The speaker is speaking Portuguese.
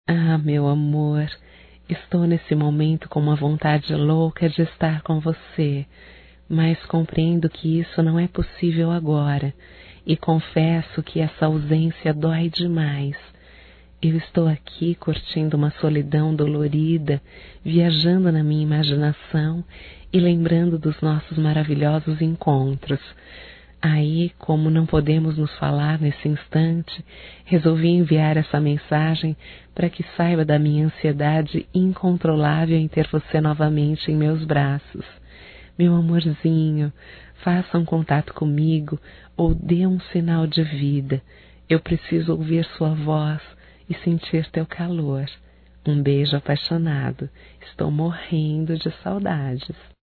Ah, meu amor, estou nesse momento com uma vontade louca de estar com você, mas compreendo que isso não é possível agora e confesso que essa ausência dói demais. Eu estou aqui curtindo uma solidão dolorida, viajando na minha imaginação e lembrando dos nossos maravilhosos encontros. Aí, como não podemos nos falar nesse instante, resolvi enviar essa mensagem para que saiba da minha ansiedade incontrolável em ter você novamente em meus braços. Meu amorzinho, faça um contato comigo ou dê um sinal de vida. Eu preciso ouvir sua voz e sentir teu calor. Um beijo apaixonado. Estou morrendo de saudades.